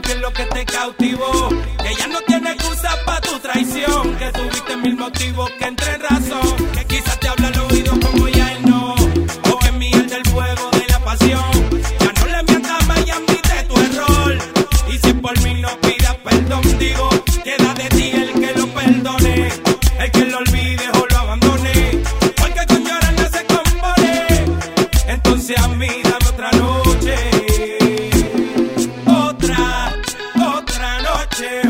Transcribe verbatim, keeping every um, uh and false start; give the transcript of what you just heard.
qué es lo que te cautivó. Que ya no tiene excusa pa' tu traición. Que tuviste mil motivos que entren razón. Que quizás te habla al oído como ya él no. O es miel del fuego de la pasión. Ya no le mientas más y admite tu error. Y si por mí no pidas perdón, digo, queda de ti el que lo perdone. El que lo olvide o lo abandone. Porque con llorar no se compone. Entonces a mí dame otra noche. Otra, otra noche.